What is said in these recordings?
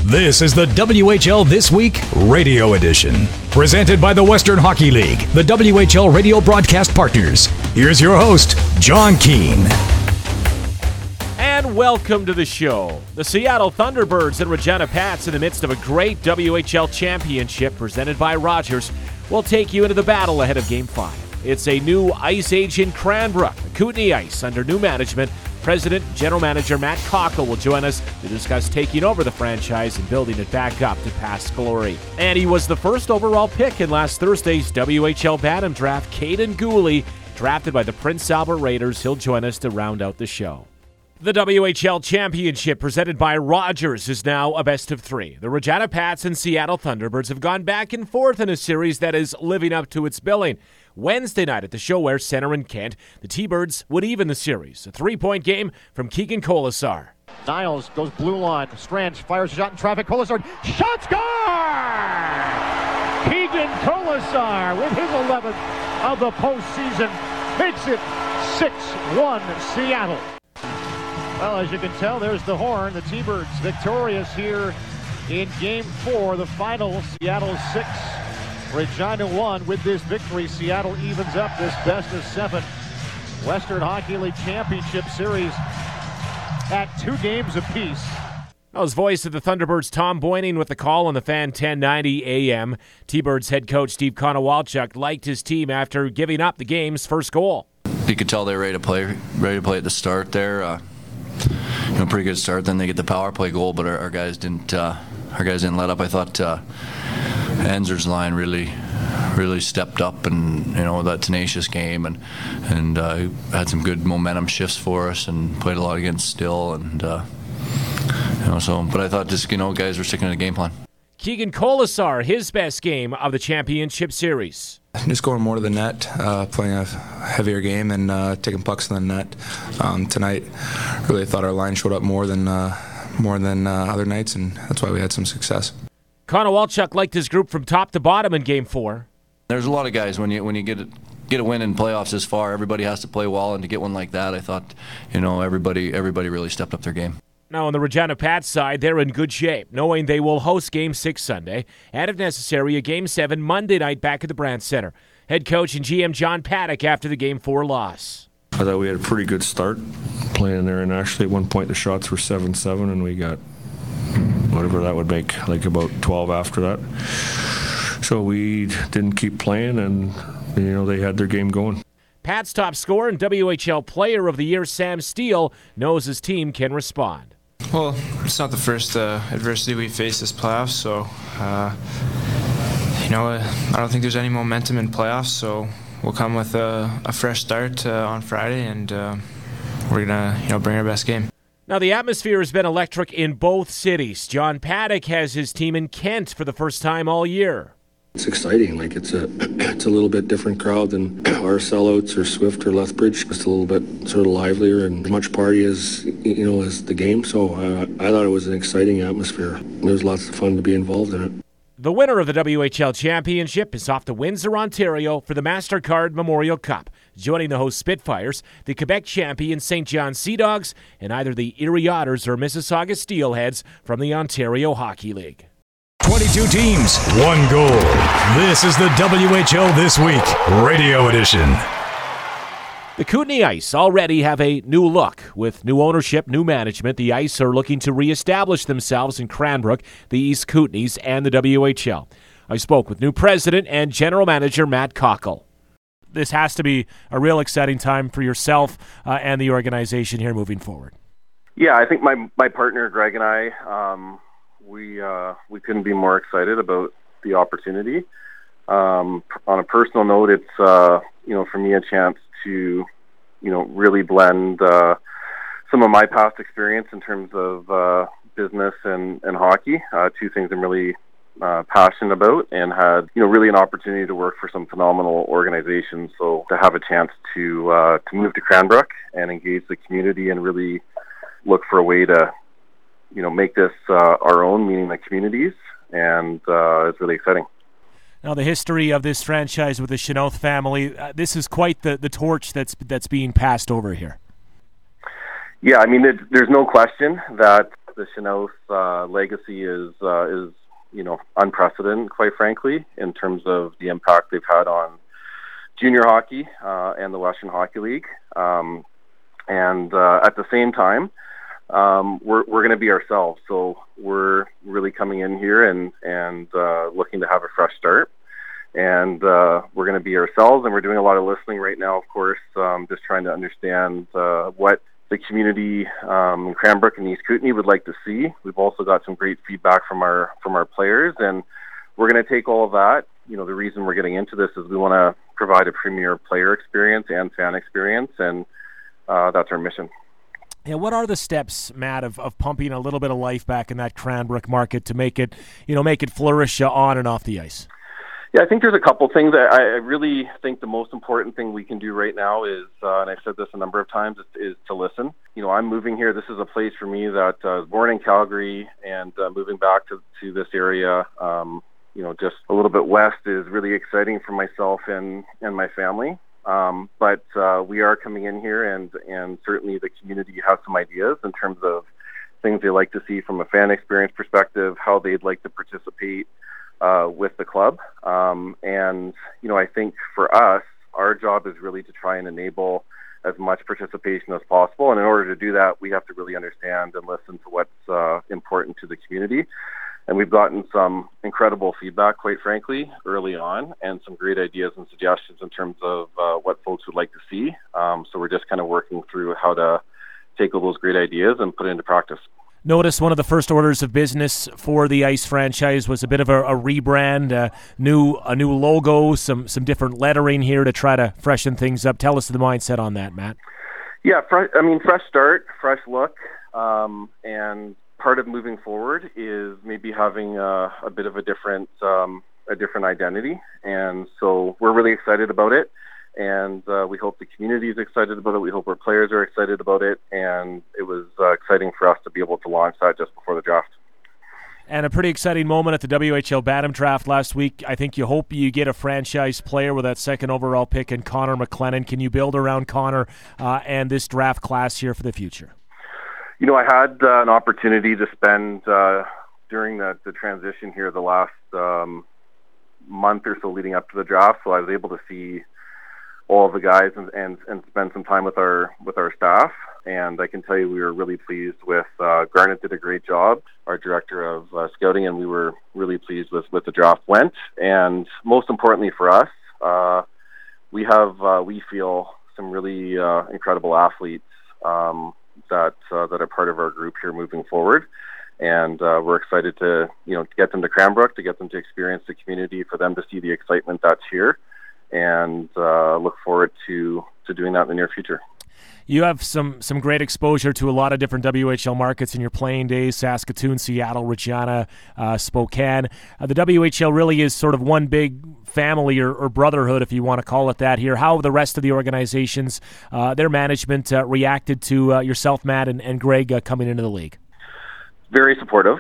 This is the WHL This Week Radio Edition, presented by the Western Hockey League, the WHL radio broadcast partners. Here's your host, John Keane. And welcome to the show. The Seattle Thunderbirds and Regina Pats, in the midst of a great WHL championship presented by Rogers, will take you into the battle ahead of Game 5. It's a new ice age in Cranbrook, the Kootenay Ice, under new management. President, General Manager Matt Cockle will join us to discuss taking over the franchise and building it back up to past glory. And he was the first overall pick in last Thursday's WHL Bantam draft, Caden Gooley, drafted by the Prince Albert Raiders. He'll join us to round out the show. The WHL Championship, presented by Rogers, is now a best-of-3. The Regina Pats and Seattle Thunderbirds have gone back and forth in a series that is living up to its billing. Wednesday night at the Showware Center in Kent, the T-Birds would even the series. A 3-point game from Keegan Colasar. Niles goes blue line. Strange fires a shot in traffic. Colasar, shot, score! Keegan Colasar with his 11th of the postseason makes it 6-1 Seattle. Well, as you can tell, there's the horn. The T-Birds victorious here in Game 4, the final. Seattle 6, Regina 1. With this victory, Seattle evens up this best-of-7 Western Hockey League Championship Series at 2 games apiece. That was voice of the Thunderbirds, Tom Boyning, with the call on the Fan 1090 AM. T-Birds head coach Steve Konowalchuk liked his team after giving up the game's first goal. You could tell they're ready to play at the start there. Pretty good start. Then they get the power play goal, but our guys didn't. Our guys didn't let up. I thought Enzer's line really stepped up, and that tenacious game, and had some good momentum shifts for us, and played a lot against Still, and But I thought just guys were sticking to the game plan. Keegan Colasar, his best game of the championship series. Just going more to the net, playing a heavier game and taking pucks in the net. Tonight, really thought our line showed up more than other nights, and that's why we had some success. Konowalchuk liked his group from top to bottom in Game 4. There's a lot of guys when you get a win in playoffs this far. Everybody has to play well, and to get one like that, I thought everybody really stepped up their game. Now, on the Regina Pats side, they're in good shape, knowing they will host Game 6 Sunday, and if necessary, a Game 7 Monday night back at the Brandt Center. Head coach and GM John Paddock after the Game 4 loss. I thought we had a pretty good start playing there, and actually at one point the shots were 7-7, and we got whatever that would make, like about 12 after that. So we didn't keep playing, and they had their game going. Pat's top scorer and WHL Player of the Year, Sam Steele, knows his team can respond. Well, it's not the first adversity we faced this playoffs, so I don't think there's any momentum in playoffs, so we'll come with a fresh start on Friday, and we're gonna bring our best game. Now, the atmosphere has been electric in both cities. John Paddock has his team in Kent for the first time all year. It's exciting. It's a little bit different crowd than our sellouts or Swift or Lethbridge. It's a little bit sort of livelier and as much party as as the game. So I thought it was an exciting atmosphere. There was lots of fun to be involved in it. The winner of the WHL Championship is off to Windsor, Ontario for the MasterCard Memorial Cup, joining the host Spitfires, the Quebec champion St. John Sea Dogs, and either the Erie Otters or Mississauga Steelheads from the Ontario Hockey League. 22 teams, 1 goal. This is the WHL This Week Radio Edition. The Kootenay Ice already have a new look. With new ownership, new management, the Ice are looking to reestablish themselves in Cranbrook, the East Kootenays, and the WHL. I spoke with new president and general manager Matt Cockle. This has to be a real exciting time for yourself and the organization here moving forward. Yeah, I think my partner Greg and I, we couldn't be more excited about the opportunity. On a personal note, it's for me a chance to really blend some of my past experience in terms of business and hockey, 2 things I'm really passionate about, and had really an opportunity to work for some phenomenal organizations. So to have a chance to move to Cranbrook and engage the community and really look for a way to make this our own, meaning the communities, and it's really exciting. Now, the history of this franchise with the Chenoth family, this is quite the torch that's being passed over here. Yeah, I mean, there's no question that Chanel's legacy is unprecedented, quite frankly, in terms of the impact they've had on junior hockey and the Western Hockey League. And at the same time, we're going to be ourselves. So we're really coming in here and looking to have a fresh start. And we're going to be ourselves, and we're doing a lot of listening right now, of course, just trying to understand what the community in Cranbrook and East Kootenay would like to see. We've also got some great feedback from our players, and we're going to take all of that. The reason we're getting into this is we want to provide a premier player experience and fan experience, and that's our mission. Yeah, what are the steps, Matt, of pumping a little bit of life back in that Cranbrook market to make it flourish on and off the ice? Yeah, I think there's a couple things. I really think the most important thing we can do right now is, and I've said this a number of times, is to listen. I'm moving here. This is a place for me that I was born in Calgary, and moving back to this area, just a little bit west is really exciting for myself and my family. But we are coming in here, and certainly the community has some ideas in terms of things they like to see from a fan experience perspective, how they'd like to participate with the club. And I think for us, our job is really to try and enable as much participation as possible. And in order to do that, we have to really understand and listen to what's important to the community. And we've gotten some incredible feedback, quite frankly, early on, and some great ideas and suggestions in terms of what folks would like to see. So we're just kind of working through how to take all those great ideas and put it into practice. Notice one of the first orders of business for the Ice franchise was a bit of a rebrand, a new logo, some different lettering here to try to freshen things up. Tell us the mindset on that, Matt. Yeah, fresh start, fresh look, and part of moving forward is maybe having a bit of a different identity, and so we're really excited about it. And we hope the community is excited about it. We hope our players are excited about it. And it was exciting for us to be able to launch that just before the draft. And a pretty exciting moment at the WHL Bantam draft last week. I think you hope you get a franchise player with that second overall pick in Connor McLennan. Can you build around Connor and this draft class here for the future? I had an opportunity to spend during the transition here the last month or so leading up to the draft. So I was able to see all of the guys and spend some time with our staff. And I can tell you we were really pleased with Garnet did a great job, our director of scouting, and we were really pleased with the draft went. And most importantly for us, we feel some really incredible athletes that are part of our group here moving forward. And we're excited to get them to Cranbrook, to get them to experience the community, for them to see the excitement that's here, and look forward to doing that in the near future. You have some great exposure to a lot of different WHL markets in your playing days: Saskatoon, Seattle, Regina, Spokane. The WHL really is sort of one big family or brotherhood, if you want to call it that here. How have the rest of the organizations, their management, reacted to yourself, Matt, and Greg coming into the league? Very supportive.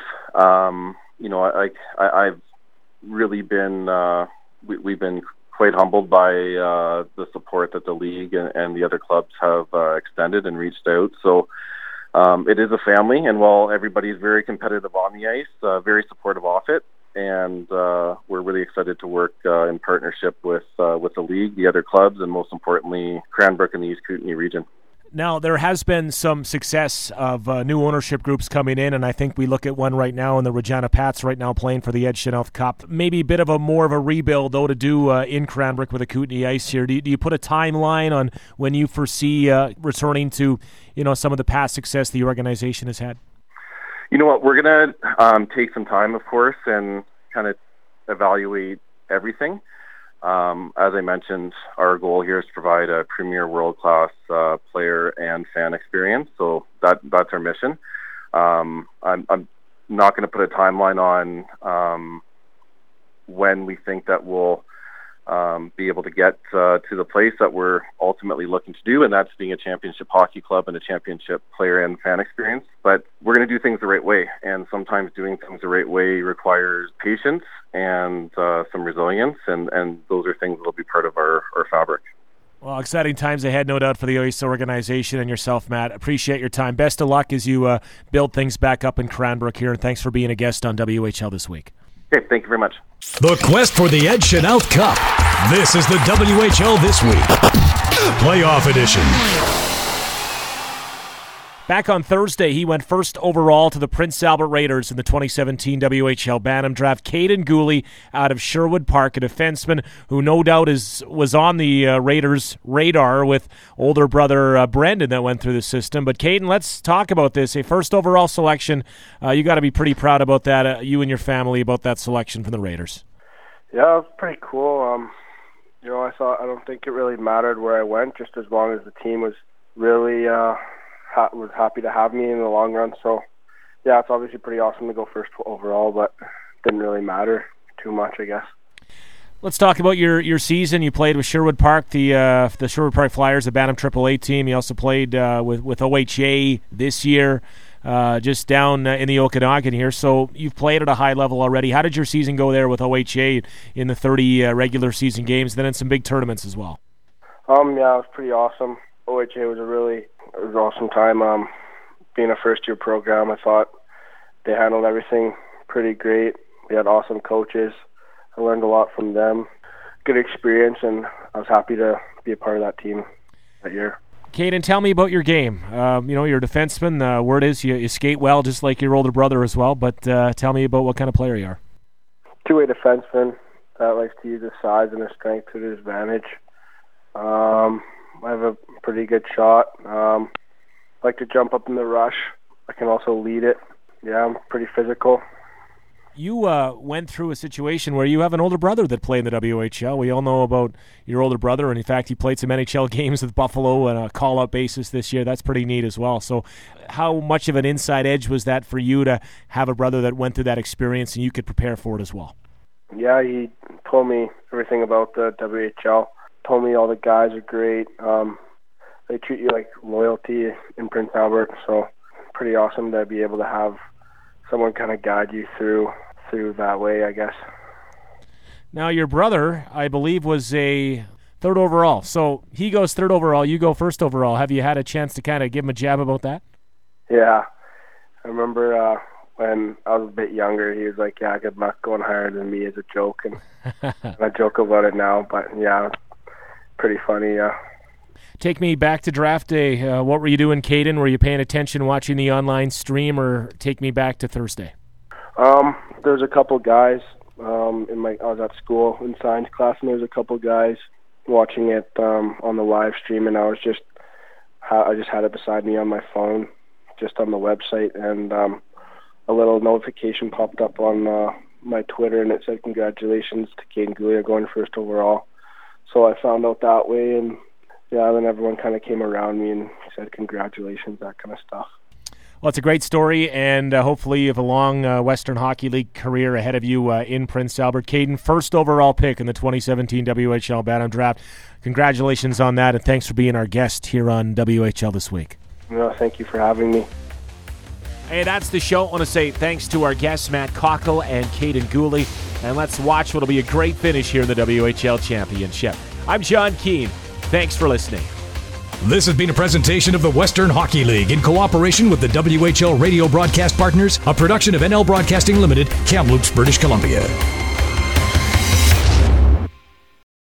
I've really been, we've been quite humbled by the support that the league and the other clubs have extended and reached out. So it is a family, and while everybody's very competitive on the ice, very supportive off it, and we're really excited to work in partnership with the league, the other clubs, and most importantly, Cranbrook and the East Kootenay region. Now, there has been some success of new ownership groups coming in, and I think we look at one right now in the Regina Pats right now playing for the Ed Chanel Cup. Maybe a bit of more of a rebuild, though, to do in Cranbrook with the Kootenay Ice here. Do you put a timeline on when you foresee returning to some of the past success the organization has had? You know what, we're going to take some time, of course, and kind of evaluate everything. As I mentioned, our goal here is to provide a premier world-class player and fan experience. So that's our mission. I'm not going to put a timeline on when we think that we'll be able to get to the place that we're ultimately looking to do, and that's being a championship hockey club and a championship player and fan experience. But we're going to do things the right way, and sometimes doing things the right way requires patience and some resilience, and those are things that will be part of our fabric. Well, exciting times ahead, no doubt, for the Ice organization and yourself, Matt. Appreciate your time. Best of luck as you build things back up in Cranbrook here, and thanks for being a guest on WHL this week. Okay, thank you very much. The quest for the Ed Chenault Cup. This is the WHL This Week. Playoff edition. Back on Thursday, he went first overall to the Prince Albert Raiders in the 2017 WHL Bantam Draft. Caden Gooley out of Sherwood Park, a defenseman who no doubt was on the Raiders' radar with older brother Brendan that went through the system. But Caden, let's talk about this. A first overall selection. You got to be pretty proud about that, you and your family, about that selection from the Raiders. Yeah, it was pretty cool. I don't think it really mattered where I went, just as long as the team was really was happy to have me in the long run. So, yeah, it's obviously pretty awesome to go first overall, but it didn't really matter too much, I guess. Let's talk about your season. You played with Sherwood Park, the Sherwood Park Flyers, the Bantam AAA team. You also played with OHA this year, just down in the Okanagan here. So you've played at a high level already. How did your season go there with OHA in the 30 regular season games, then in some big tournaments as well? Yeah, it was pretty awesome. OHA was it was an awesome time. Being a first-year program, I thought they handled everything pretty great. We had awesome coaches. I learned a lot from them. Good experience, and I was happy to be a part of that team that year. Caden, tell me about your game. You're a defenseman. Word is you skate well, just like your older brother as well. But tell me about what kind of player you are. Two-way defenseman that likes to use his size and his strength to his advantage. I have a pretty good shot. I like to jump up in the rush. I can also lead it. Yeah, I'm pretty physical. You went through a situation where you have an older brother that played in the WHL. We all know about your older brother, and in fact, he played some NHL games with Buffalo on a call-out basis this year. That's pretty neat as well. So how much of an inside edge was that for you to have a brother that went through that experience and you could prepare for it as well? Yeah, he told me everything about the WHL. Told me all the guys are great. They treat you like loyalty in Prince Albert, so pretty awesome to be able to have someone kind of guide you through that way, I guess. Now, your brother, I believe, was a third overall. So he goes third overall, you go first overall. Have you had a chance to kind of give him a jab about that? Yeah. I remember when I was a bit younger, he was like, yeah, good luck going higher than me as a joke. And I joke about it now, but yeah, pretty funny, yeah. Take me back to draft day. What were you doing, Caden? Were you paying attention, watching the online stream, or take me back to Thursday? There's a couple guys I was at school in science class, and there's a couple guys watching it on the live stream, and I just had it beside me on my phone, just on the website, and a little notification popped up on my Twitter, and it said congratulations to Caden Gooley going first overall. So I found out that way, and yeah, then everyone kind of came around me and said congratulations, that kind of stuff. Well, it's a great story, and hopefully you have a long Western Hockey League career ahead of you in Prince Albert. Caden, first overall pick in the 2017 WHL Bantam Draft. Congratulations on that, and thanks for being our guest here on WHL This Week. No, thank you for having me. Hey, that's the show. I want to say thanks to our guests, Matt Cockle and Caden Gooley, and let's watch what will be a great finish here in the WHL Championship. I'm John Keane. Thanks for listening. This has been a presentation of the Western Hockey League in cooperation with the WHL Radio Broadcast Partners, a production of NL Broadcasting Limited, Kamloops, British Columbia.